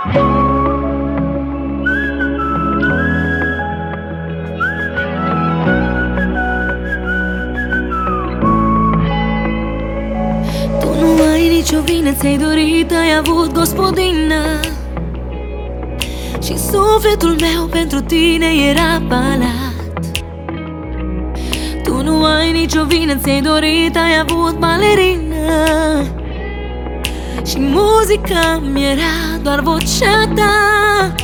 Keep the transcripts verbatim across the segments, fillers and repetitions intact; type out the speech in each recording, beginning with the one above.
Tu nu ai nicio vină, ți-ai dorit, ai avut gospodină și sufletul meu pentru tine era palat. Tu nu ai nicio vină, ți-ai dorit, ai avut balerină și muzica mi-era doar vocea ta.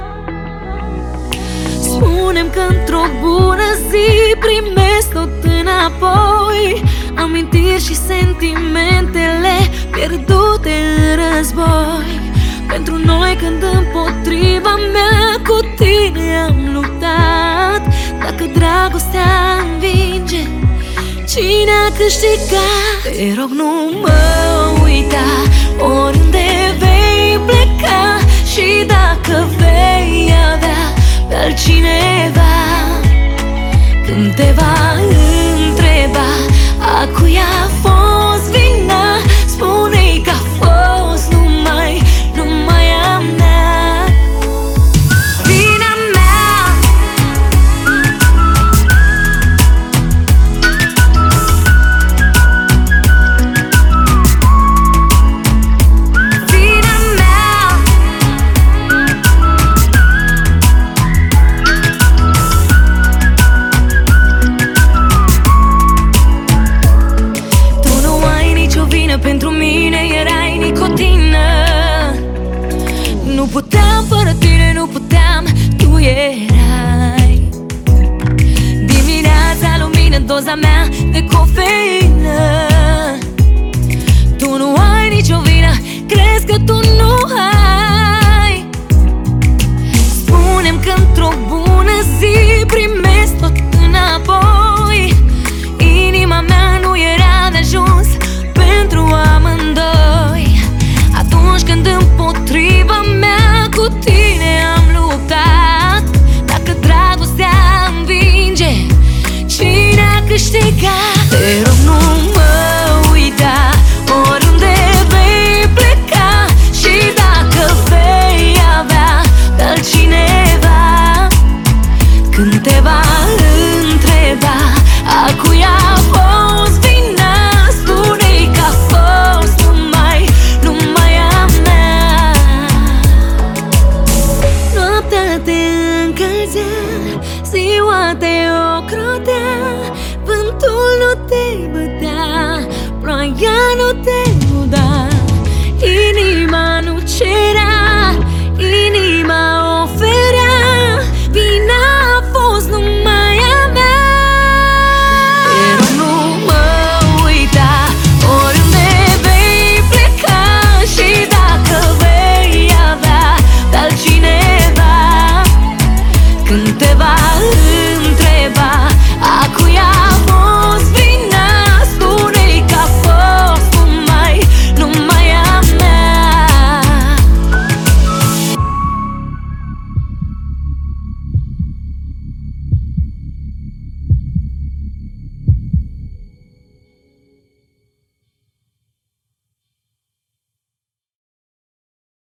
Spune-mi că într-o bună zi primesc tot înapoi amintiri și sentimentele pierdute în război. Pentru noi când împotriva mea cu tine am luptat. Dacă dragostea învinge, cine a câștigat? Te rog, nu mă uita oriunde vei pleca și dacă vei avea pe altcineva, când te va întreba a cui a fost vina, spune-i că a fost numai, numai a mea. Vina mea. Vina mea. Tu nu ai nicio vină, pentru mine erai nicotină. Nu puteam fără tine, nu puteam, tu erai dimineața lumină, doza mea de cofeină. Tu nu ai nicio vină, crezi că tu nu ai. Spune-mi că într-o bună zi primesc tot înapoi. Inima mea nu era de ajuns pentru amândoi. Atunci când împotriva mea cu tine am luptat. Dacă dragostea învinge, cine a câștigat? Te rog, nu